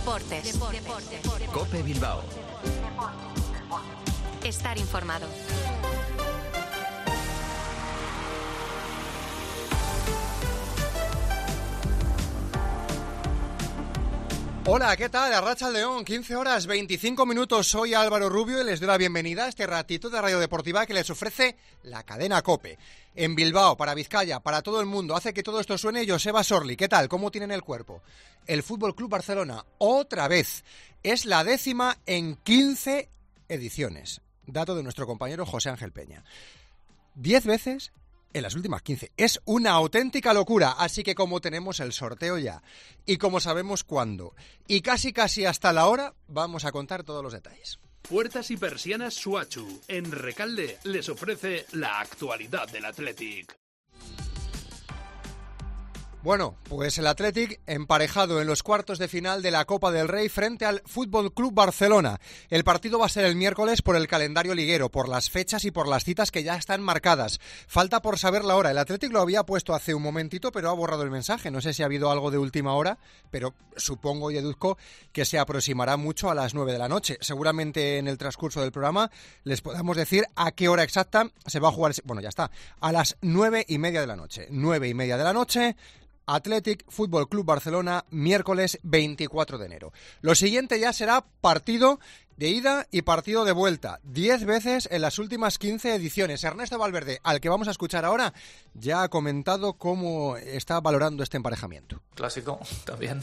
Deportes. COPE Bilbao. Estar informado. Hola, ¿qué tal? Arratsaldeon, 15 horas 25 minutos. Soy Álvaro Rubio y les doy la bienvenida a este ratito de Radio Deportiva que les ofrece la cadena COPE. En Bilbao, para Vizcaya, para todo el mundo. Hace que todo esto suene Joseba Sorli. ¿Qué tal? ¿Cómo tienen el cuerpo? El Fútbol Club Barcelona, otra vez. Es la 10ª en 15 ediciones. Dato de nuestro compañero José Ángel Peña. 10 veces en las últimas 15. Es una auténtica locura. Así que como tenemos el sorteo ya y como sabemos cuándo y casi hasta la hora, vamos a contar todos los detalles. Puertas y persianas Suachu. En Recalde les ofrece la actualidad del Athletic. Bueno, pues el Athletic emparejado en los cuartos de final de la Copa del Rey frente al Fútbol Club Barcelona. El partido va a ser el miércoles por el calendario liguero, por las fechas y por las citas que ya están marcadas. Falta por saber la hora. El Athletic lo había puesto hace un momentito, pero ha borrado el mensaje. No sé si ha habido algo de última hora, pero supongo y deduzco que se aproximará mucho a las 9 de la noche. Seguramente en el transcurso del programa les podamos decir a qué hora exacta se va a jugar. Bueno, ya está. A las 9:30 de la noche. 9:30 de la noche. Athletic Fútbol Club Barcelona, miércoles 24 de enero. Lo siguiente ya será partido de ida y partido de vuelta. 10 veces en las últimas 15 ediciones. Ernesto Valverde, al que vamos a escuchar ahora, ya ha comentado cómo está valorando este emparejamiento. Clásico también.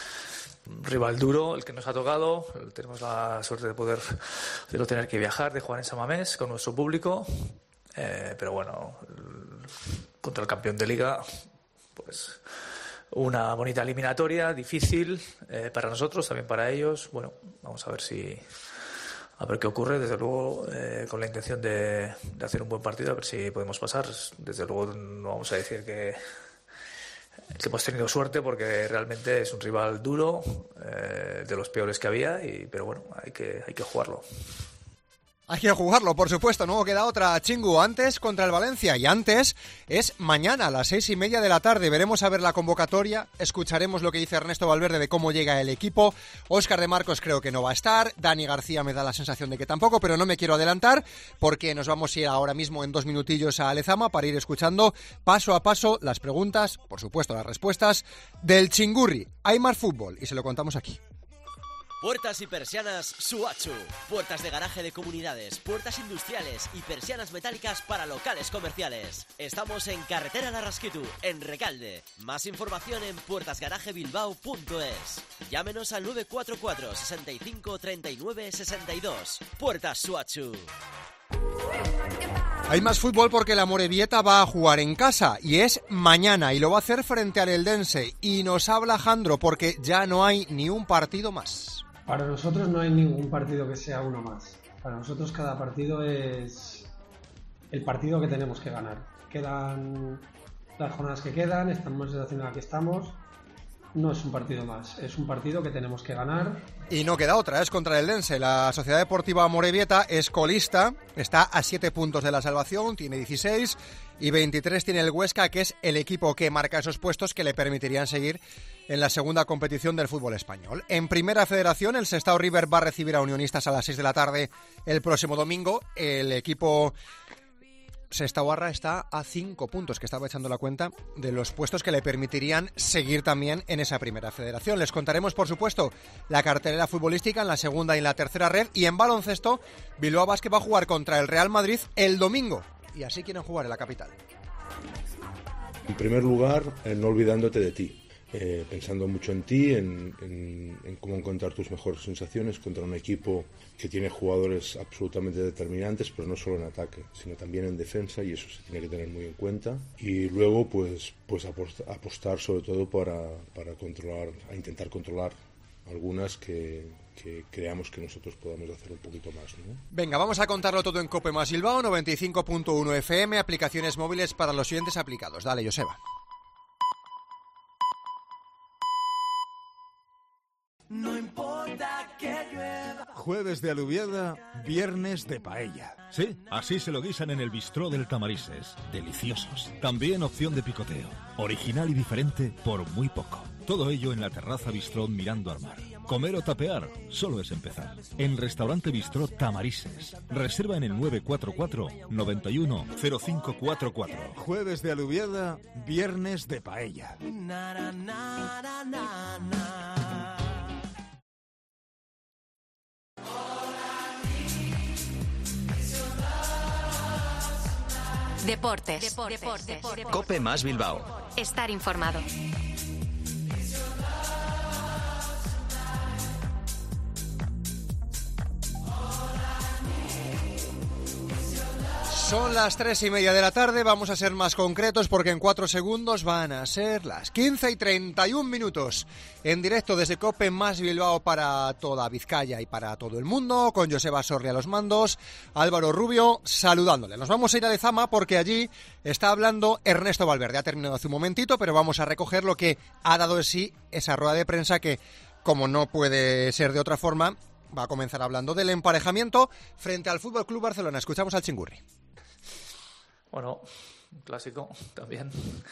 Rival duro, el que nos ha tocado. Tenemos la suerte de no tener que viajar, de jugar en San Mamés con nuestro público. Pero bueno, contra el campeón de Liga, pues una bonita eliminatoria, difícil para nosotros, también para ellos. Bueno, vamos a ver qué ocurre. Desde luego, con la intención de hacer un buen partido, a ver si podemos pasar. Desde luego no vamos a decir que hemos tenido suerte, porque realmente es un rival duro, de los peores que había, pero bueno, hay que jugarlo. Hay que jugarlo, por supuesto, no queda otra, Chingu. Antes contra el Valencia y antes es mañana a las 6:30 de la tarde. Veremos a ver la convocatoria, escucharemos lo que dice Ernesto Valverde de cómo llega el equipo. Óscar de Marcos creo que no va a estar, Dani García me da la sensación de que tampoco, pero no me quiero adelantar porque nos vamos a ir ahora mismo en 2 minutillos a Lezama para ir escuchando paso a paso las preguntas, por supuesto las respuestas, del Chingurri. Hay más fútbol y se lo contamos aquí. Puertas y persianas Suachu. Puertas de garaje de comunidades, puertas industriales y persianas metálicas para locales comerciales. Estamos en Carretera Larrasquitu, en Recalde. Más información en puertasgarajebilbao.es. Llámenos al 944 65 39 62. Puertas Suachu. Hay más fútbol porque la Amorebieta va a jugar en casa y es mañana y lo va a hacer frente al Eldense. Y nos habla Jandro porque ya no hay ni un partido más. Para nosotros no hay ningún partido que sea uno más. Para nosotros cada partido es el partido que tenemos que ganar. Quedan las jornadas que quedan, estamos en la situación en la que estamos. No es un partido más, es un partido que tenemos que ganar. Y no queda otra, es contra el Eldense. La Sociedad Deportiva Amorebieta es colista, está a 7 puntos de la salvación, tiene 16 y 23 tiene el Huesca, que es el equipo que marca esos puestos que le permitirían seguir en la segunda competición del fútbol español. En Primera Federación, el Sestao River va a recibir a Unionistas a las 6 de la tarde el próximo domingo. El equipo Sestaoarra está a 5 puntos, que estaba echando la cuenta, de los puestos que le permitirían seguir también en esa Primera Federación. Les contaremos, por supuesto, la cartelera futbolística en la segunda y en la tercera red. Y en baloncesto, Bilbao Basket va a jugar contra el Real Madrid el domingo. Y así quieren jugar en la capital. En primer lugar, no olvidándote de ti. Pensando mucho en ti, en cómo encontrar tus mejores sensaciones contra un equipo que tiene jugadores absolutamente determinantes, pero no solo en ataque, sino también en defensa, y eso se tiene que tener muy en cuenta. Y luego pues apostar sobre todo para controlar, a intentar controlar algunas que creamos que nosotros podamos hacer un poquito más, ¿no? Venga, vamos a contarlo todo en COPE más Bilbao, 95.1 FM, aplicaciones móviles para los oyentes aplicados. Dale, Joseba. No importa que llueva. Jueves de alubiada, viernes de paella. Sí, así se lo guisan en el bistró del Tamarises. Deliciosos. También opción de picoteo. Original y diferente por muy poco. Todo ello en la terraza bistró mirando al mar. Comer o tapear solo es empezar. En Restaurante Bistró Tamarises. Reserva en el 944 91 0544. Jueves de alubiada, viernes de paella. Deportes. Cope más Bilbao. Estar informado. Son las 3:30 de la tarde, vamos a ser más concretos porque en 4 segundos van a ser las 15:31. En directo desde Cope más Bilbao para toda Vizcaya y para todo el mundo, con Joseba Sorri a los mandos, Álvaro Rubio saludándole. Nos vamos a ir a Lezama porque allí está hablando Ernesto Valverde. Ha terminado hace un momentito, pero vamos a recoger lo que ha dado de sí esa rueda de prensa que, como no puede ser de otra forma, va a comenzar hablando del emparejamiento frente al Fútbol Club Barcelona. Escuchamos al Chingurri. Bueno, un clásico también.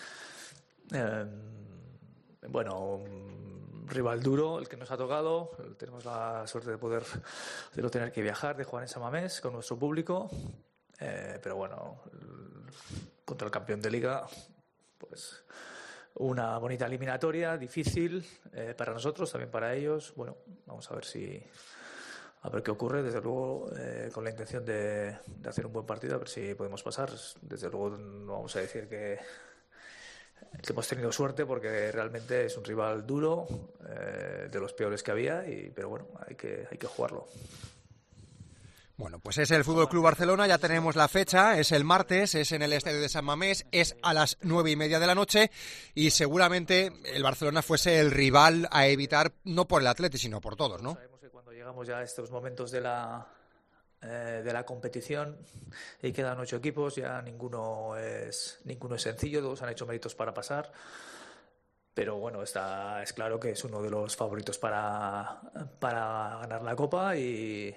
Un rival duro, el que nos ha tocado. Tenemos la suerte de no tener que viajar, de jugar en San Mamés con nuestro público. Pero bueno, contra el campeón de Liga, pues una bonita eliminatoria, difícil para nosotros, también para ellos. Bueno, vamos a ver qué ocurre, desde luego con la intención de hacer un buen partido, a ver si podemos pasar. Desde luego no vamos a decir que hemos tenido suerte, porque realmente es un rival duro, de los peores que había, pero bueno, hay que jugarlo. Bueno, pues es el Fútbol Club Barcelona, ya tenemos la fecha, es el martes, es en el estadio de San Mamés, es a las 9:30 de la noche y seguramente el Barcelona fuese el rival a evitar, no por el Atleti, sino por todos, ¿no? Sabemos que cuando llegamos ya a estos momentos de la competición y quedan 8 equipos, ya ninguno es sencillo, todos han hecho méritos para pasar. Pero bueno, es claro que es uno de los favoritos para ganar la Copa y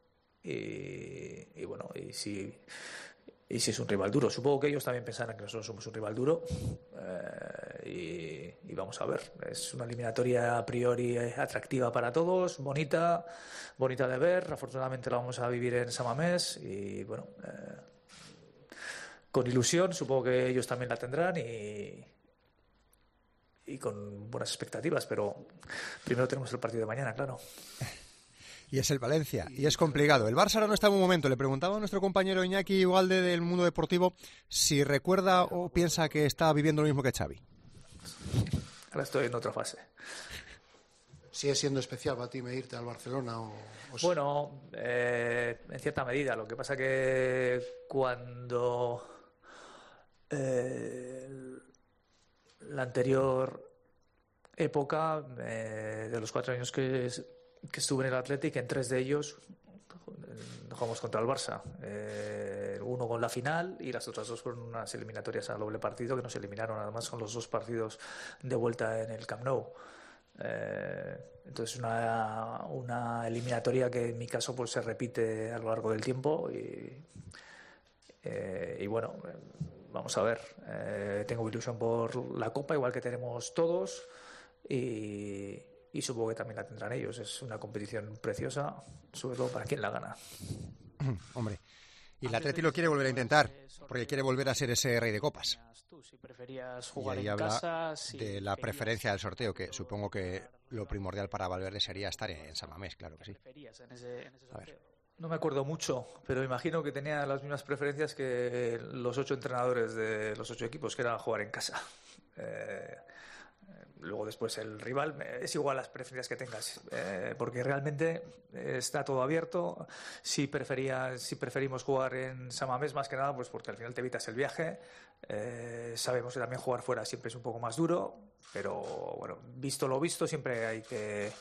bueno, y si es un rival duro. Supongo que ellos también pensarán que nosotros somos un rival duro, y vamos a ver. Es una eliminatoria a priori atractiva para todos, bonita de ver. Afortunadamente la vamos a vivir en San Mamés y bueno, con ilusión. Supongo que ellos también la tendrán y con buenas expectativas, pero primero tenemos el partido de mañana, claro. Y es el Valencia, y es complicado. El Barça ahora no está en un momento. Le preguntaba a nuestro compañero Iñaki Ugalde del Mundo Deportivo si recuerda o piensa que está viviendo lo mismo que Xavi. Ahora estoy en otra fase. ¿Sigue siendo especial para ti irte al Barcelona? Bueno, en cierta medida. Lo que pasa que cuando la anterior época, de los 4 años que estuve en el Athletic, en 3 de ellos jugamos contra el Barça, uno con la final y las otras 2 fueron unas eliminatorias a doble partido que nos eliminaron además con los 2 partidos de vuelta en el Camp Nou. Entonces una eliminatoria que en mi caso pues se repite a lo largo del tiempo y bueno, vamos a ver. Tengo ilusión por la Copa, igual que tenemos todos, y supongo que también la tendrán ellos. Es una competición preciosa, sobre todo para quien la gana. Hombre, y el Atleti lo quiere volver a intentar, porque quiere volver a ser ese rey de copas. Si preferías jugar y ahí en habla casa, de la preferencia del sorteo, que supongo que lo primordial para Valverde sería estar en San Mamés, claro que sí. A ver. No me acuerdo mucho, pero imagino que tenía las mismas preferencias que los 8 entrenadores de los 8 equipos, que era jugar en casa. Luego después el rival, es igual las preferencias que tengas, porque realmente está todo abierto. Si preferimos jugar en San Mamés, más que nada pues porque al final te evitas el viaje. Sabemos que también jugar fuera siempre es un poco más duro, pero bueno, visto lo visto, siempre hay que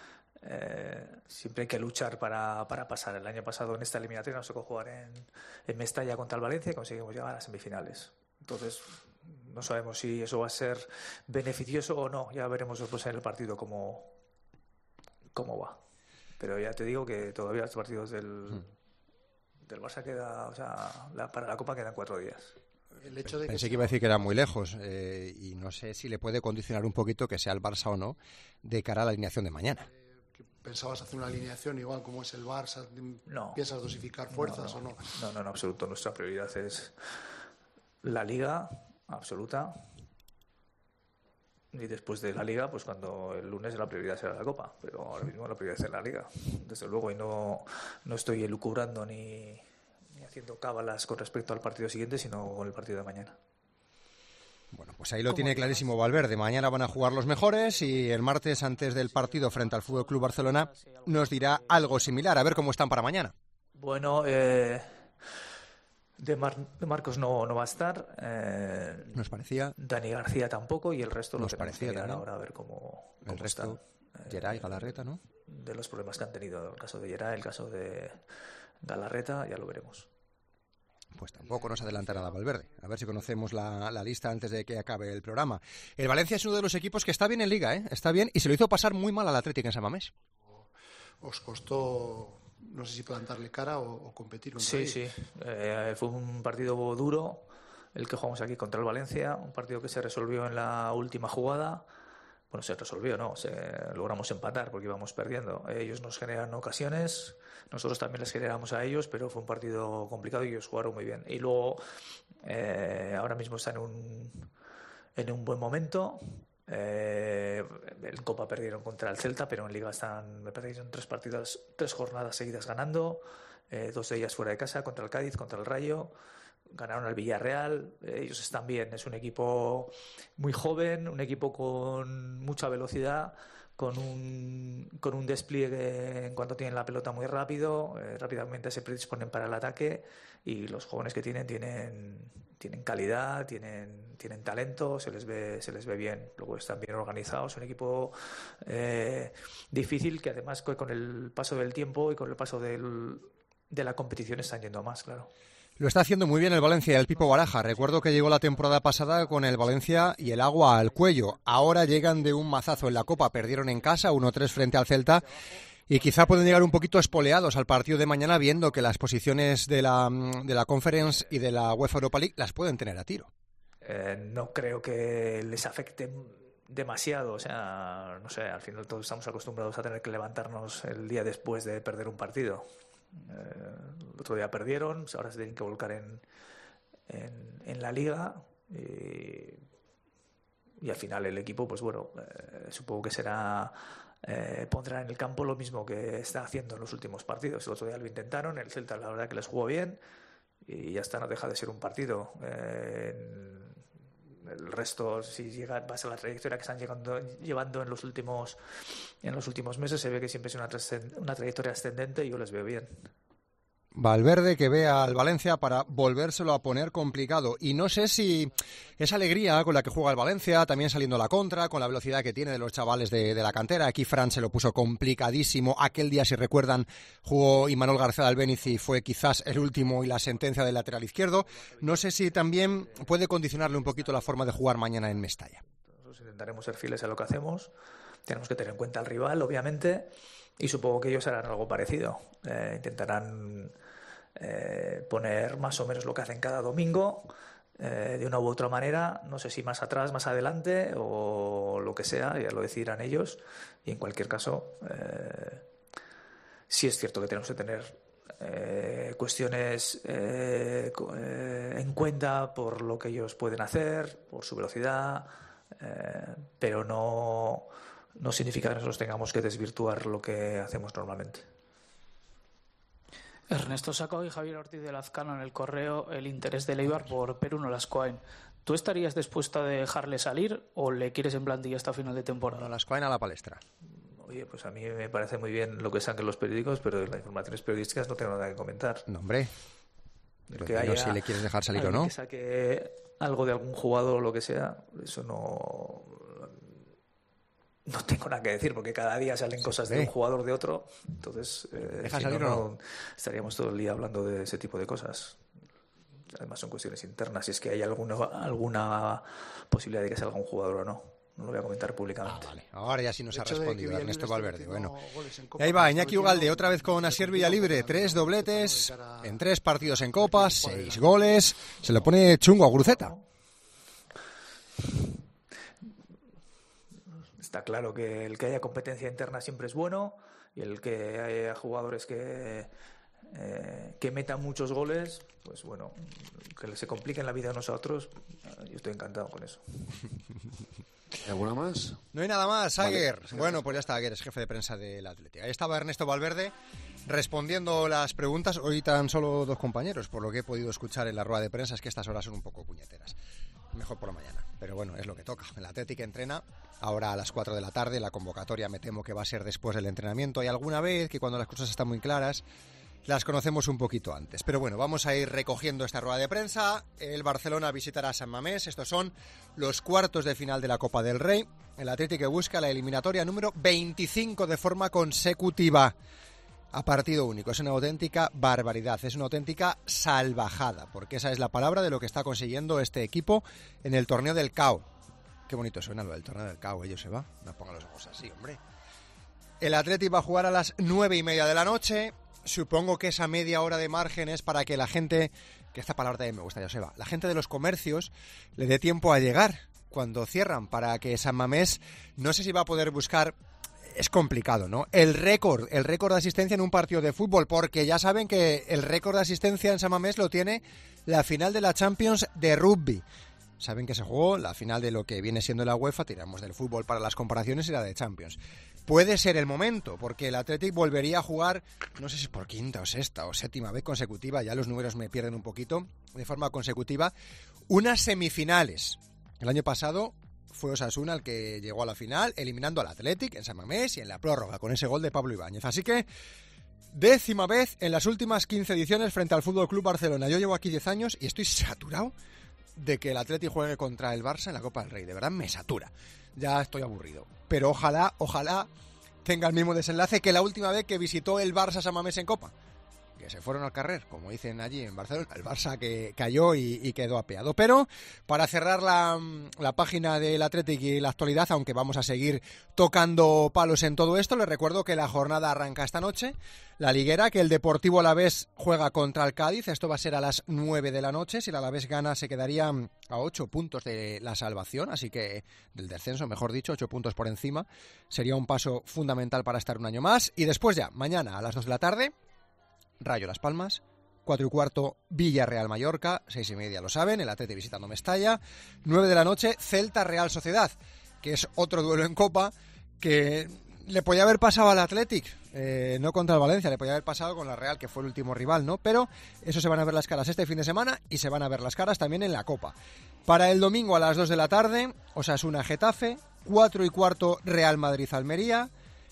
luchar para pasar. El año pasado en esta eliminatoria nos tocó jugar en Mestalla contra el Valencia y conseguimos llegar a las semifinales. Entonces no sabemos si eso va a ser beneficioso o no. Ya veremos después en el partido cómo va. Pero ya te digo que todavía los partidos del Barça queda, o sea, para la Copa quedan 4 días. El hecho de Pensé que iba a decir que era muy lejos, y no sé si le puede condicionar un poquito que sea el Barça o no de cara a la alineación de mañana. ¿Pensabas hacer una alineación igual como es el Barça? No. ¿Piensas dosificar fuerzas o no? No, en absoluto. Nuestra prioridad es la Liga absoluta. Y después de la Liga, pues cuando el lunes la prioridad será la Copa. Pero ahora mismo la prioridad es la Liga, desde luego. Y no estoy elucubrando ni haciendo cábalas con respecto al partido siguiente, sino con el partido de mañana. Bueno, pues ahí lo tiene clarísimo Valverde. Mañana van a jugar los mejores y el martes, antes del partido frente al Fútbol Club Barcelona, nos dirá algo similar. A ver cómo están para mañana. Bueno, de Marcos no va a estar. Nos parecía. Dani García tampoco, y el resto nos lo tenemos que mirar también. Ahora a ver cómo el resto, están. Geray, Galarreta, ¿no? De los problemas que han tenido. El caso de Geray, el caso de Galarreta, ya lo veremos. Pues tampoco nos adelanta nada Valverde. A ver si conocemos la lista antes de que acabe el programa. El Valencia es uno de los equipos que está bien en Liga, ¿eh? Está bien, y se lo hizo pasar muy mal al Atlético en San Mamés. ¿Os costó, no sé si plantarle cara o competir contra Sí, él? sí. Fue un partido duro el que jugamos aquí contra el Valencia, un partido que se resolvió en la última jugada. Bueno, se resolvió, ¿no? Logramos empatar porque íbamos perdiendo. Ellos nos generan ocasiones, nosotros también les generamos a ellos, pero fue un partido complicado y ellos jugaron muy bien. Y luego, ahora mismo están en un buen momento. En Copa perdieron contra el Celta, pero en Liga están, me parece que son 3 jornadas seguidas ganando, 2 de ellas fuera de casa, contra el Cádiz, contra el Rayo. Ganaron al Villarreal, ellos están bien, es un equipo muy joven, un equipo con mucha velocidad, con un despliegue en cuanto tienen la pelota muy rápido, rápidamente se predisponen para el ataque, y los jóvenes que tienen calidad, tienen talento, se les ve bien, luego están bien organizados, un equipo difícil, que además con el paso del tiempo y con el paso de la competición están yendo a más, claro. Lo está haciendo muy bien el Valencia, el Pipo Baraja. Recuerdo que llegó la temporada pasada con el Valencia y el agua al cuello. Ahora llegan de un mazazo en la Copa. Perdieron en casa 1-3 frente al Celta y quizá pueden llegar un poquito espoleados al partido de mañana, viendo que las posiciones de la Conference y de la UEFA Europa League las pueden tener a tiro. No creo que les afecte demasiado. O sea, no sé, al final todos estamos acostumbrados a tener que levantarnos el día después de perder un partido. El otro día perdieron, ahora se tienen que volcar en la Liga y al final el equipo, pues bueno, supongo que pondrá en el campo lo mismo que está haciendo en los últimos partidos. El otro día lo intentaron, el Celta la verdad que les jugó bien y ya está, no deja de ser un partido. El resto, si vas a la trayectoria que están llevando en los últimos meses, se ve que siempre es una trayectoria ascendente y yo les veo bien. Valverde que ve al Valencia para volvérselo a poner complicado. Y no sé si esa alegría con la que juega el Valencia, también saliendo a la contra, con la velocidad que tiene de los chavales de la cantera. Aquí Fran se lo puso complicadísimo. Aquel día, si recuerdan, jugó Imanol García Albéniz y fue quizás el último y la sentencia del lateral izquierdo. No sé si también puede condicionarle un poquito la forma de jugar mañana en Mestalla. Nosotros intentaremos ser fieles a lo que hacemos. Tenemos que tener en cuenta al rival, obviamente, y supongo que ellos harán algo parecido. Intentarán poner más o menos lo que hacen cada domingo, de una u otra manera, no sé si más atrás, más adelante o lo que sea, ya lo decidirán ellos. Y en cualquier caso, sí es cierto que tenemos que tener cuestiones en cuenta por lo que ellos pueden hacer, por su velocidad, pero no significa que nosotros tengamos que desvirtuar lo que hacemos normalmente. Ernesto Sacco y Javier Ortiz de Lazcano en el correo el interés del Eibar por Perú Nolascoain. ¿Tú estarías dispuesto a dejarle salir o le quieres en plantilla hasta final de temporada? Nolascoain a la palestra. Oye, pues a mí me parece muy bien lo que saquen los periódicos, pero las informaciones periodísticas no tengo nada que comentar. No, hombre. Que haya si le quieres dejar salir o no. Que saque algo de algún jugador o lo que sea, eso no tengo nada que decir, porque cada día salen cosas de un jugador de otro. Entonces, ¿deja salir o no? Estaríamos todo el día hablando de ese tipo de cosas. Además son cuestiones internas, si es que hay alguna posibilidad de que salga un jugador o no. No lo voy a comentar públicamente. Vale. Ahora ya sí nos ha respondido Ernesto Valverde. Bueno, y ahí va Iñaki Ugalde, otra vez con Asier Villalibre. 3 dobletes en 3 partidos en Copa, 6 goles. Se lo pone chungo a Guruceta. Está claro que el que haya competencia interna siempre es bueno y el que haya jugadores que metan muchos goles, pues bueno, que se compliquen la vida a nosotros, yo estoy encantado con eso. ¿Alguna más? No hay nada más, Aguer. Vale. Bueno, pues ya está, Aguer es jefe de prensa del Atlético. Ahí estaba Ernesto Valverde respondiendo las preguntas. Hoy tan solo 2 compañeros, por lo que he podido escuchar en la rueda de prensa, es que estas horas son un poco puñeteras. Mejor por la mañana, pero bueno, es lo que toca. El Atlético entrena ahora a las 4 de la tarde, la convocatoria me temo que va a ser después del entrenamiento. Hay alguna vez que cuando las cosas están muy claras las conocemos un poquito antes. Pero bueno, vamos a ir recogiendo esta rueda de prensa. El Barcelona visitará San Mamés. Estos son los cuartos de final de la Copa del Rey. El Atlético busca la eliminatoria número 25 de forma consecutiva a partido único. Es una auténtica barbaridad, es una auténtica salvajada, porque esa es la palabra de lo que está consiguiendo este equipo en el torneo del CAO. Qué bonito suena lo del torneo del CAO, ellos se va. No pongan los ojos así, hombre. El Atlético va a jugar a las 9:30 de la noche. Supongo que esa media hora de margen es para que la gente, que esta palabra también me gusta, Joseba, la gente de los comercios le dé tiempo a llegar cuando cierran, para que San Mamés, no sé si va a poder buscar, es complicado, ¿no? El récord de asistencia en un partido de fútbol, porque ya saben que el récord de asistencia en San Mamés lo tiene la final de la Champions de rugby. Saben que se jugó la final de lo que viene siendo la UEFA, tiramos del fútbol para las comparaciones y la de Champions. Puede ser el momento, porque el Athletic volvería a jugar, no sé si es por 5ª o 6ª o 7ª vez consecutiva, ya los números me pierden un poquito, de forma consecutiva, unas semifinales. El año pasado fue Osasuna el que llegó a la final, eliminando al Athletic en San Mamés y en la prórroga, con ese gol de Pablo Ibáñez. Así que 10ª vez en las últimas 15 ediciones frente al Fútbol Club Barcelona. Yo llevo aquí 10 años y estoy saturado de que el Athletic juegue contra el Barça en la Copa del Rey. De verdad me satura. Ya estoy aburrido. Pero ojalá tenga el mismo desenlace que la última vez que visitó el Barça San Mamés en Copa. Que se fueron al carrer, como dicen allí en Barcelona. El Barça que cayó y quedó apeado. Pero para cerrar la página del Athletic y la actualidad, aunque vamos a seguir tocando palos en todo esto, les recuerdo que la jornada arranca esta noche. La liguera, que el Deportivo Alavés juega contra el Cádiz. Esto va a ser a las 9 de la noche. Si el Alavés gana, se quedaría a 8 puntos de la salvación. Así que, del descenso, mejor dicho, 8 puntos por encima. Sería un paso fundamental para estar un año más. Y después ya, mañana a las 2 de la tarde, Rayo Las Palmas, 4:15 Villarreal Mallorca, 6:30 lo saben, el Atleti visitando Mestalla, 9 de la noche Celta Real Sociedad, que es otro duelo en Copa que le podía haber pasado al Athletic, no contra el Valencia, le podía haber pasado con la Real, que fue el último rival, ¿no? Pero eso se van a ver las caras este fin de semana y se van a ver las caras también en la Copa. Para el domingo a las 2 de la tarde, Osasuna Getafe, 4:15 Real Madrid Almería,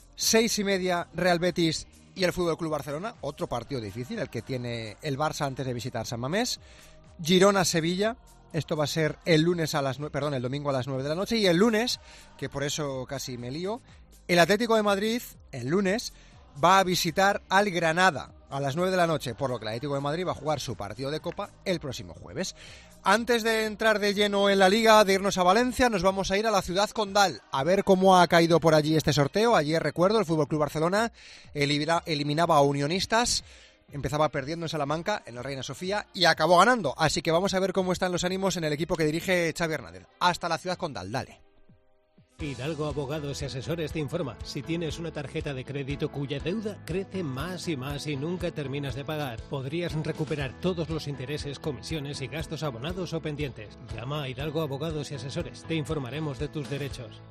6:30 Real Betis y el Fútbol Club Barcelona, otro partido difícil, el que tiene el Barça antes de visitar San Mamés. Girona-Sevilla, esto va a ser el domingo a las 9 de la noche. Y el lunes, que por eso casi me lío, el Atlético de Madrid, el lunes, va a visitar al Granada a las 9 de la noche, por lo que el Atlético de Madrid va a jugar su partido de Copa el próximo jueves. Antes de entrar de lleno en la Liga, de irnos a Valencia, nos vamos a ir a la ciudad condal a ver cómo ha caído por allí este sorteo. Ayer, recuerdo, el FC Barcelona eliminaba a Unionistas, empezaba perdiendo en Salamanca, en el Reina Sofía, y acabó ganando. Así que vamos a ver cómo están los ánimos en el equipo que dirige Xavi Hernández. Hasta la ciudad condal, dale. Hidalgo Abogados y Asesores te informa. Si tienes una tarjeta de crédito cuya deuda crece más y más y nunca terminas de pagar, podrías recuperar todos los intereses, comisiones y gastos abonados o pendientes. Llama a Hidalgo Abogados y Asesores. Te informaremos de tus derechos.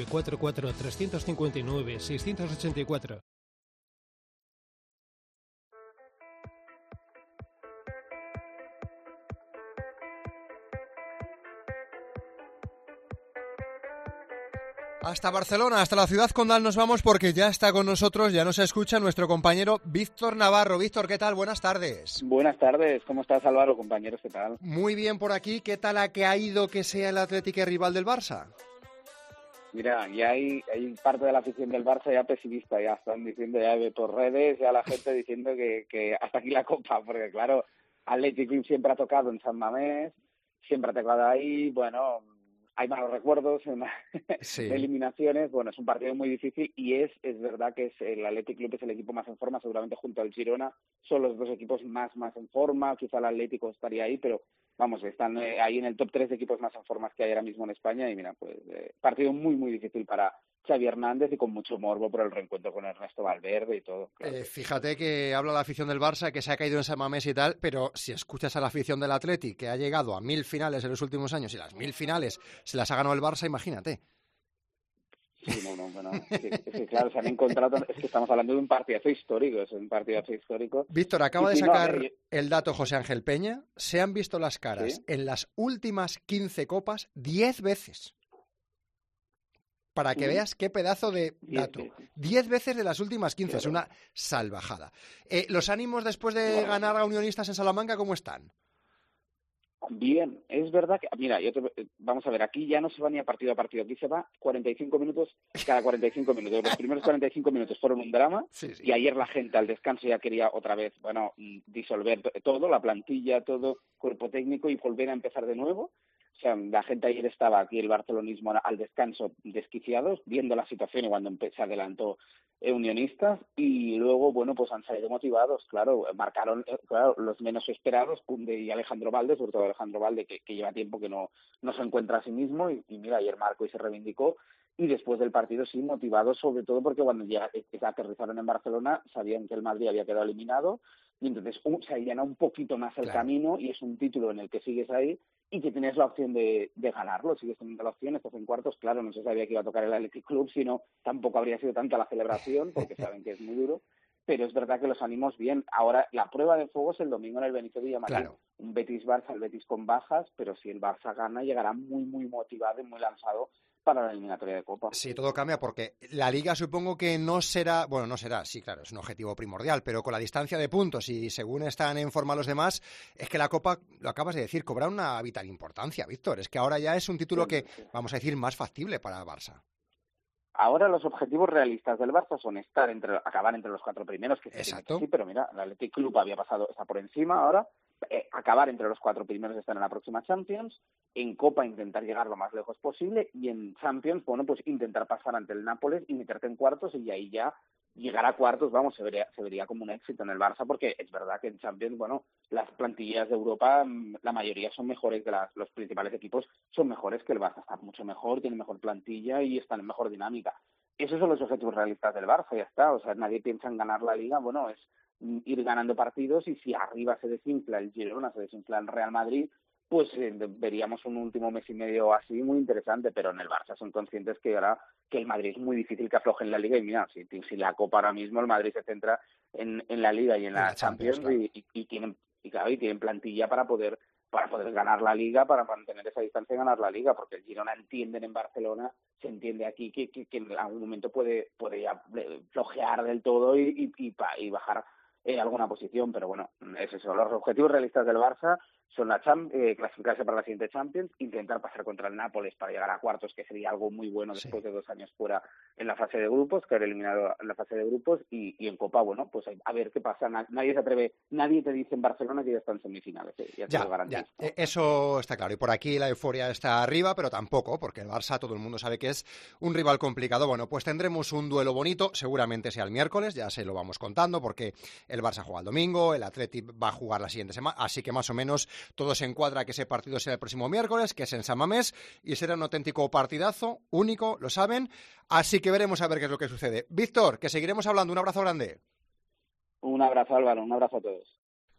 944-359-684. Hasta Barcelona, hasta la ciudad condal nos vamos porque ya está con nosotros, ya nos escucha nuestro compañero Víctor Navarro. Víctor, ¿qué tal? Buenas tardes. Buenas tardes, ¿cómo estás, Álvaro? Compañeros, ¿qué tal? Muy bien por aquí. ¿Qué tal ha caído que sea el Atlético rival del Barça? Mira, ya hay parte de la afición del Barça ya pesimista, ya están diciendo ya por redes, ya la gente diciendo que hasta aquí la Copa, porque claro, Athletic Club siempre ha tocado en San Mamés, siempre ha tocado ahí, bueno, hay malos recuerdos, sí. Eliminaciones, bueno, es un partido muy difícil y es verdad que el Athletic Club es el equipo más en forma, seguramente junto al Girona son los dos equipos más en forma, quizá el Atlético estaría ahí, pero vamos, están ahí en el top 3 de equipos más en formas que hay ahora mismo en España y mira, pues partido muy, muy difícil para Xavi Hernández y con mucho morbo por el reencuentro con Ernesto Valverde y todo. Claro. Fíjate que habla la afición del Barça, que se ha caído en San Mamés y tal, pero si escuchas a la afición del Atleti, que ha llegado a 1000 finales en los últimos años y las 1000 finales se las ha ganado el Barça, imagínate. Sí, bueno, claro, se han encontrado, es que estamos hablando de un partidazo histórico, Víctor, acaba de sacar el dato José Ángel Peña, se han visto las caras en las últimas 15 copas 10 veces. Para que veas qué pedazo de dato. 10 veces de las últimas 15, es una salvajada. ¿Los ánimos después de ganar a Unionistas en Salamanca, cómo están? Bien, es verdad que, mira, vamos a ver, aquí ya no se va ni a partido, aquí se va 45 minutos cada 45 minutos. Los primeros 45 minutos fueron un drama y ayer la gente al descanso ya quería otra vez, disolver todo, la plantilla, todo, cuerpo técnico y volver a empezar de nuevo. O sea, la gente ayer estaba aquí, el barcelonismo al descanso, desquiciados, viendo la situación y cuando se adelantó Unionistas y luego, pues han salido motivados, claro, marcaron los menos esperados, Koundé y Alejandro Valde, sobre todo Alejandro Valde, que lleva tiempo que no se encuentra a sí mismo y mira, ayer marcó y se reivindicó y después del partido sí, motivados sobre todo porque cuando ya aterrizaron en Barcelona sabían que el Madrid había quedado eliminado y entonces se allana un poquito más el camino y es un título en el que sigues ahí y que tienes la opción de ganarlo, sigues teniendo la opción, estás en cuartos, claro, no se sabía que iba a tocar el Athletic Club, sino tampoco habría sido tanta la celebración, porque saben que es muy duro, pero es verdad que los ánimos bien. Ahora, la prueba de fuego es el domingo en el Benito Villamarín, un Betis-Barça, el Betis con bajas, pero si el Barça gana, llegará muy, muy motivado y muy lanzado para la eliminatoria de Copa. Sí, todo cambia porque la Liga supongo que no será, sí, claro, es un objetivo primordial, pero con la distancia de puntos y según están en forma los demás, es que la Copa, lo acabas de decir, cobra una vital importancia, Víctor. Es que ahora ya es un título que, vamos a decir, más factible para el Barça. Ahora los objetivos realistas del Barça son acabar entre los 4 primeros, que sí, pero mira, el Athletic Club está por encima ahora, acabar entre los 4 primeros están en la próxima Champions, en Copa intentar llegar lo más lejos posible y en Champions, pues intentar pasar ante el Nápoles y meterte en cuartos y ahí ya llegar a cuartos, se vería como un éxito en el Barça porque es verdad que en Champions, las plantillas de Europa, la mayoría son mejores los principales equipos son mejores que el Barça, está mucho mejor, tiene mejor plantilla y están en mejor dinámica. Esos son los objetivos realistas del Barça, ya está, o sea, nadie piensa en ganar la Liga, es ir ganando partidos y si arriba se desinfla el Girona, se desinfla el Real Madrid, pues veríamos un último mes y medio así muy interesante, pero en el Barça son conscientes que ahora que el Madrid es muy difícil que afloje en la Liga y mira, si la Copa ahora mismo el Madrid se centra en la Liga y en la Champions claro. y tienen plantilla para poder ganar la Liga, para mantener esa distancia y ganar la Liga, porque el Girona entienden en Barcelona, se entiende aquí que en algún momento puede ya flojear del todo y bajar alguna posición, pero bueno, es eso. Los objetivos realistas del Barça son clasificarse para la siguiente Champions, intentar pasar contra el Nápoles para llegar a cuartos, que sería algo muy bueno después de 2 años fuera en la fase de grupos, quedar eliminado en la fase de grupos y en Copa, pues a ver qué pasa. Nadie se atreve, nadie te dice en Barcelona que ya están en semifinales, ya te lo garantizo. Eso está claro, y por aquí la euforia está arriba, pero tampoco, porque el Barça todo el mundo sabe que es un rival complicado. Bueno, pues tendremos un duelo bonito, seguramente sea el miércoles, ya se lo vamos contando, porque el Barça juega el domingo, el Athletic va a jugar la siguiente semana, así que más o menos todo se encuadra que ese partido será el próximo miércoles, que es en San Mamés, y será un auténtico partidazo, único, lo saben, así que veremos a ver qué es lo que sucede. Víctor, que seguiremos hablando, un abrazo grande. Un abrazo, Álvaro, un abrazo a todos.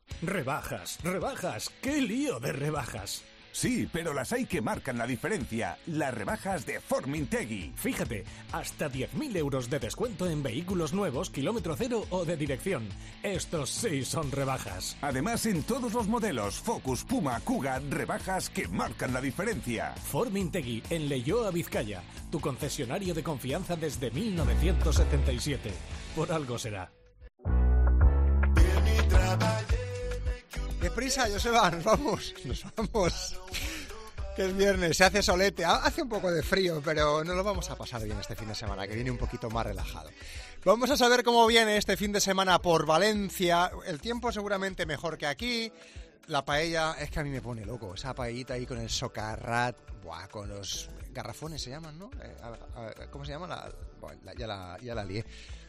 Rebajas, qué lío de rebajas. Sí, pero las hay que marcan la diferencia. Las rebajas de Formintegui. Fíjate, hasta 10.000 euros de descuento en vehículos nuevos, kilómetro cero o de dirección. Estos sí son rebajas. Además, en todos los modelos, Focus, Puma, Kuga, rebajas que marcan la diferencia. Formintegui, en Leioa, Vizcaya. Tu concesionario de confianza desde 1977. Por algo será. Deprisa, Joseba, nos vamos. Que es viernes, se hace solete, hace un poco de frío, pero nos lo vamos a pasar bien este fin de semana, que viene un poquito más relajado. Vamos a saber cómo viene este fin de semana por Valencia. El tiempo seguramente mejor que aquí. La paella, es que a mí me pone loco, esa paellita ahí con el socarrat, con los garrafones se llaman, ¿no? ¿Cómo se llama? Ya la lié.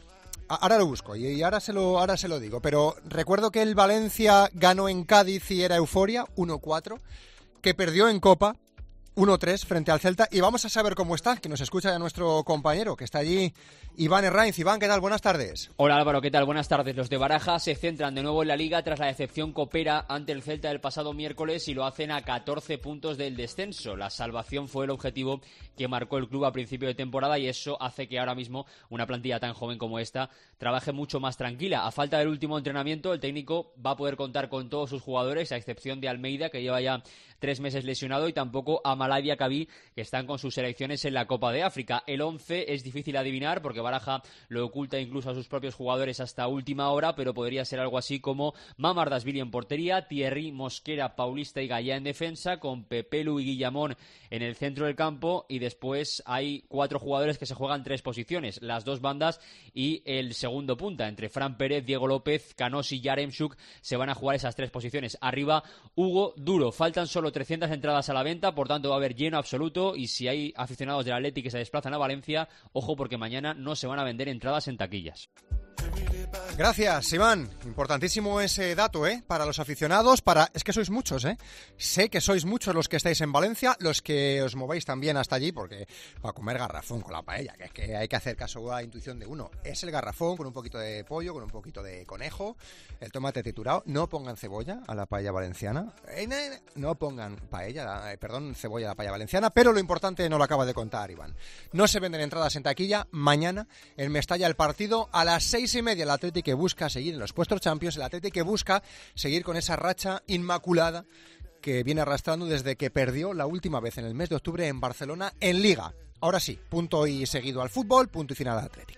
Ahora lo busco y ahora se lo digo, pero recuerdo que el Valencia ganó en Cádiz y era euforia, 1-4, que perdió en Copa, 1-3 frente al Celta, y vamos a saber cómo está, que nos escucha ya nuestro compañero, que está allí, Iván Herranz. Iván, ¿qué tal? Buenas tardes. Hola Álvaro, ¿qué tal? Buenas tardes. Los de Baraja se centran de nuevo en la Liga tras la decepción copera ante el Celta del pasado miércoles y lo hacen a 14 puntos del descenso. La salvación fue el objetivo que marcó el club a principio de temporada y eso hace que ahora mismo una plantilla tan joven como esta trabaje mucho más tranquila. A falta del último entrenamiento, el técnico va a poder contar con todos sus jugadores, a excepción de Almeida, que lleva ya 3 meses lesionado, y tampoco a Malaya Kabí, que están con sus selecciones en la Copa de África. El 11 es difícil adivinar porque Baraja lo oculta incluso a sus propios jugadores hasta última hora, pero podría ser algo así como Mamardashvili en portería, Thierry, Mosquera, Paulista y Gallá en defensa, con Pepelu y Guillamón en el centro del campo, y después hay 4 jugadores que se juegan 3 posiciones, las 2 bandas y el segundo punta. Entre Fran Pérez, Diego López, Canós y Yaremchuk se van a jugar esas 3 posiciones. Arriba, Hugo Duro. Faltan solo 300 entradas a la venta, por tanto va a haber lleno absoluto, y si hay aficionados del Atleti que se desplazan a Valencia, ojo, porque mañana no se van a vender entradas en taquillas. Gracias, Iván. Importantísimo ese dato, para los aficionados, es que sois muchos, Sé que sois muchos los que estáis en Valencia, los que os movéis también hasta allí, porque para comer garrafón con la paella, que es que hay que hacer caso a la intuición de uno. Es el garrafón con un poquito de pollo, con un poquito de conejo, el tomate triturado. No pongan cebolla a la paella valenciana. No pongan cebolla a la paella valenciana, pero lo importante no lo acaba de contar Iván. No se venden entradas en taquilla. Mañana en Mestalla el partido a las 6:30. El Atleti que busca seguir en los puestos Champions, el Atleti que busca seguir con esa racha inmaculada que viene arrastrando desde que perdió la última vez en el mes de octubre en Barcelona en Liga. Ahora sí, punto y seguido al fútbol, punto y final al Atleti.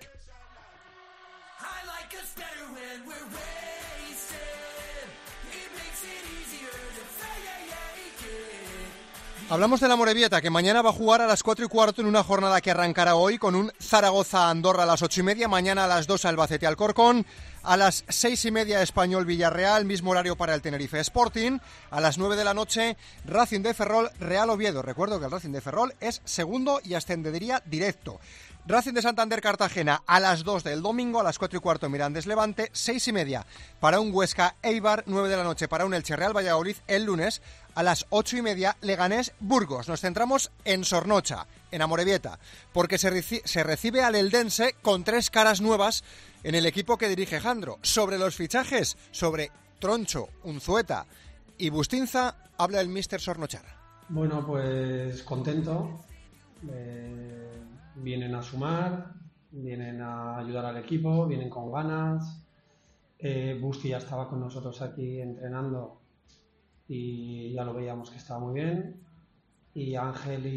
Hablamos de la Amorebieta, que mañana va a jugar a las 4:15 en una jornada que arrancará hoy con un Zaragoza-Andorra a las 8:30, mañana a las 2 Albacete-Alcorcón, a las 6:30 Español-Villarreal, mismo horario para el Tenerife Sporting, a las 9 de la noche Racing de Ferrol, Real Oviedo. Recuerdo que el Racing de Ferrol es segundo y ascendería directo. Racing de Santander Cartagena a las 2 del domingo, a las 4:15 Mirandés Levante, 6:30 para un Huesca Eibar, 9 de la noche para un Elche Real Valladolid, el lunes a las 8:30 Leganés Burgos. Nos centramos en Sornocha, en Amorebieta, porque se recibe al Eldense con 3 caras nuevas en el equipo que dirige Jandro. Sobre los fichajes, sobre Troncho, Unzueta y Bustinza, habla el míster Sornochar. Bueno, pues contento. Vienen a sumar, vienen a ayudar al equipo, vienen con ganas. Busti ya estaba con nosotros aquí entrenando y ya lo veíamos que estaba muy bien. Y Ángel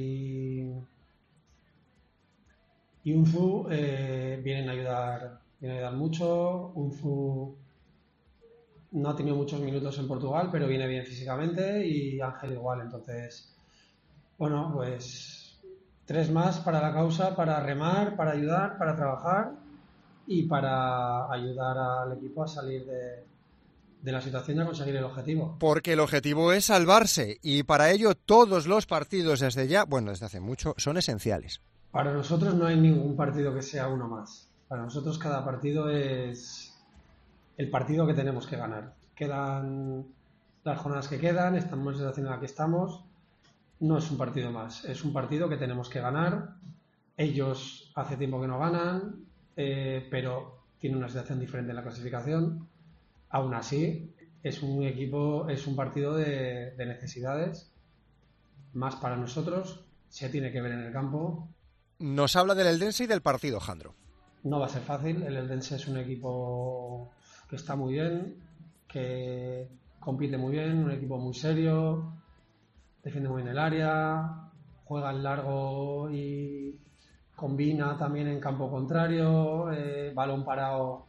y Unzu vienen a ayudar mucho. Unzu no ha tenido muchos minutos en Portugal, pero viene bien físicamente, y Ángel igual. Entonces, bueno, pues 3 más para la causa, para remar, para ayudar, para trabajar y para ayudar al equipo a salir de la situación y a conseguir el objetivo. Porque el objetivo es salvarse, y para ello todos los partidos desde hace mucho, son esenciales. Para nosotros no hay ningún partido que sea uno más. Para nosotros cada partido es el partido que tenemos que ganar. Quedan las jornadas que quedan, estamos en la situación en la que estamos. No es un partido más, es un partido que tenemos que ganar. Ellos hace tiempo que no ganan, pero tienen una situación diferente en la clasificación. Aún así, es un partido de necesidades, más para nosotros. Se tiene que ver en el campo. Nos habla del Eldense y del partido, Jandro. No va a ser fácil. El Eldense es un equipo que está muy bien, que compite muy bien, un equipo muy serio, defiende muy bien el área, juega en largo y combina también en campo contrario, balón parado,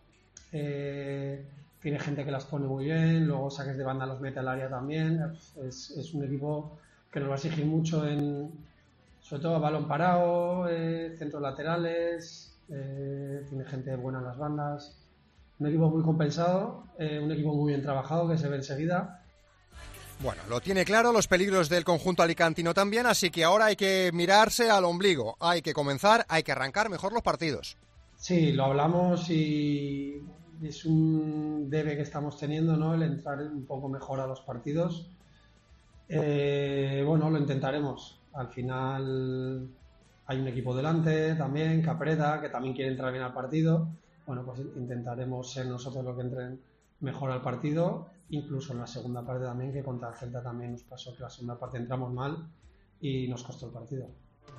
tiene gente que las pone muy bien, luego saques de banda los mete al área también. Es un equipo que nos va a exigir mucho sobre todo balón parado, centros laterales, tiene gente buena en las bandas. Un equipo muy compensado, un equipo muy bien trabajado que se ve enseguida. Bueno, lo tiene claro, los peligros del conjunto alicantino también, así que ahora hay que mirarse al ombligo, hay que comenzar, hay que arrancar mejor los partidos. Sí, lo hablamos y es un debe que estamos teniendo, ¿no? El entrar un poco mejor a los partidos. Bueno, lo intentaremos. Al final hay un equipo delante también, Capreda, que también quiere entrar bien al partido. Bueno, pues intentaremos ser nosotros los que entren mejor al partido, incluso en la segunda parte también, que contra el Celta también nos pasó que la segunda parte entramos mal y nos costó el partido.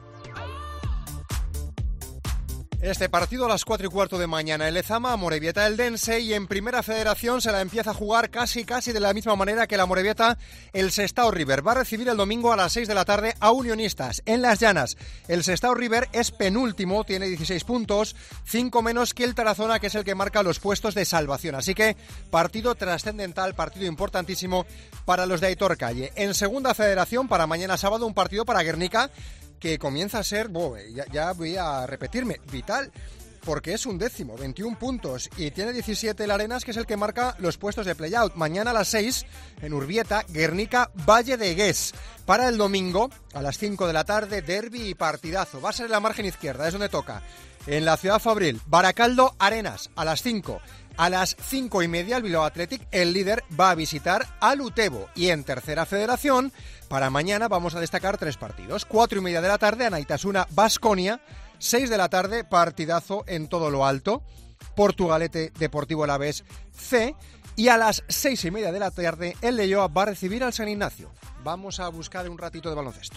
Este partido a las 4:15 de mañana en Lezama, Amorebieta Eldense, y en Primera Federación se la empieza a jugar casi de la misma manera que la Amorebieta. El Sestao River va a recibir el domingo a las 6 de la tarde a Unionistas en Las Llanas. El Sestao River es penúltimo, tiene 16 puntos, 5 menos que el Tarazona, que es el que marca los puestos de salvación. Así que partido trascendental, partido importantísimo para los de Aitor Calle. En Segunda Federación, para mañana sábado, un partido para Guernica que comienza a ser, ya voy a repetirme, vital, porque es 11º, 21 puntos, y tiene 17 el Arenas, que es el que marca los puestos de play-out. Mañana a las 6, en Urbieta, Guernica, Valle de Gués. Para el domingo, a las 5 de la tarde, derbi y partidazo. Va a ser en la margen izquierda, es donde toca. En la Ciudad Fabril, Baracaldo, Arenas, a las 5. A las 5:30 el Bilbao Athletic, el líder, va a visitar al Utebo. Y en Tercera Federación, para mañana vamos a destacar 3 partidos. 4:30 de la tarde, Anaitasuna, Baskonia. 6 de la tarde, partidazo en todo lo alto. Portugalete, Deportivo Alavés C. Y a las 6:30 de la tarde, el Leioa va a recibir al San Ignacio. Vamos a buscar un ratito de baloncesto.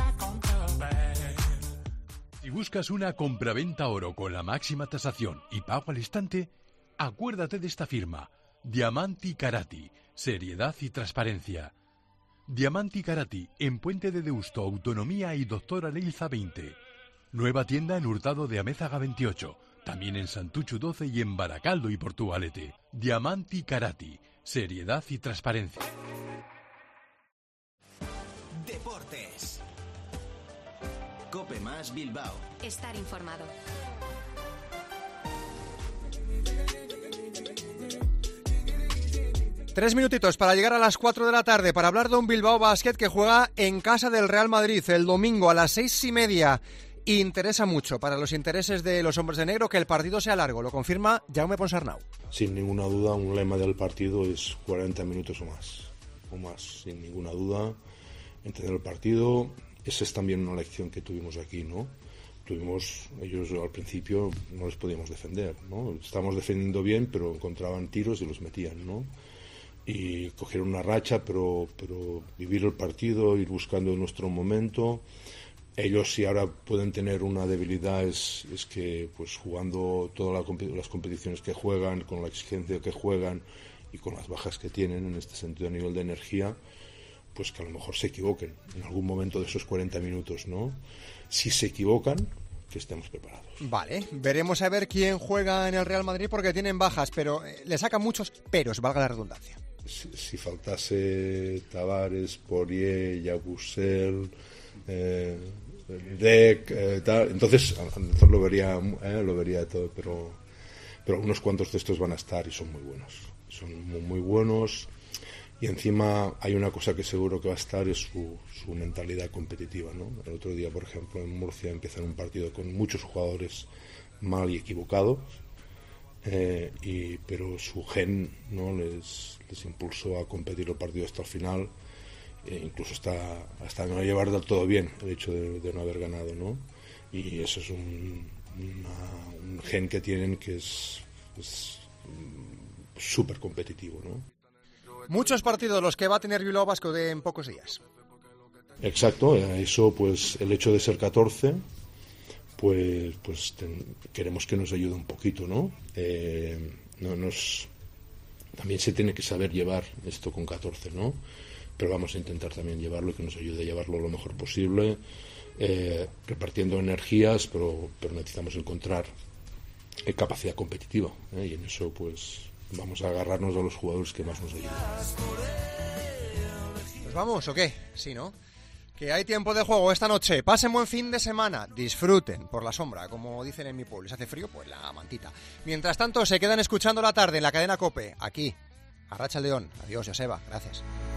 Si buscas una compraventa oro con la máxima tasación y pago al instante, acuérdate de esta firma, Diamanti Karati, seriedad y transparencia. Diamanti Karati, en Puente de Deusto, Autonomía y Doctora Leilza 20. Nueva tienda en Hurtado de Amézaga 28, también en Santuchu 12 y en Baracaldo y Portugalete. Diamanti Karati, seriedad y transparencia. Deportes. Cope Más Bilbao. Estar informado. Tres minutitos para llegar a las 4 de la tarde para hablar de un Bilbao Basket que juega en casa del Real Madrid el domingo a las 6:30. Interesa mucho para los intereses de los hombres de negro que el partido sea largo, lo confirma Jaume Ponsarnau. Sin ninguna duda, un lema del partido es 40 minutos o más, sin ninguna duda. Entender el partido, esa es también una lección que tuvimos aquí, ¿no? Ellos al principio no les podíamos defender, ¿no? Estábamos defendiendo bien, pero encontraban tiros y los metían, ¿no? Y cogieron una racha, pero vivir el partido, ir buscando nuestro momento. Ellos, si ahora pueden tener una debilidad, es que pues jugando todas las competiciones que juegan, con la exigencia que juegan y con las bajas que tienen en este sentido a nivel de energía, pues que a lo mejor se equivoquen en algún momento de esos 40 minutos, ¿no? Si se equivocan, que estemos preparados. Vale, veremos a ver quién juega en el Real Madrid porque tienen bajas, pero le sacan muchos peros, valga la redundancia. Si faltase Tavares, Poirier, Yabusel, Deck, tal, entonces lo vería todo, pero unos cuantos de estos van a estar y son muy buenos. Son muy buenos. Y encima hay una cosa que seguro que va a estar, es su mentalidad competitiva, ¿no? El otro día, por ejemplo, en Murcia empiezan un partido con muchos jugadores mal y equivocados, pero su gen, ¿no? les impulsó a competir el partido hasta el final, incluso hasta no llevar del todo bien el hecho de no haber ganado, ¿no? Y eso es un gen que tienen que es súper competitivo, ¿no? Muchos partidos los que va a tener Bilbao Basket en pocos días. Exacto, eso pues el hecho de ser 14, pues queremos que nos ayude un poquito, ¿no? También se tiene que saber llevar esto con 14, ¿no? Pero vamos a intentar también llevarlo y que nos ayude a llevarlo lo mejor posible, repartiendo energías, pero necesitamos encontrar capacidad competitiva, y en eso pues vamos a agarrarnos a los jugadores que más nos ayudan. ¿Pues vamos o qué? Sí, ¿no? Que hay tiempo de juego esta noche. Pasen buen fin de semana. Disfruten por la sombra, como dicen en mi pueblo. Si hace frío, pues la mantita. Mientras tanto, se quedan escuchando la tarde en la cadena COPE. Aquí, Arratsaldeon. Adiós, Joseba. Gracias.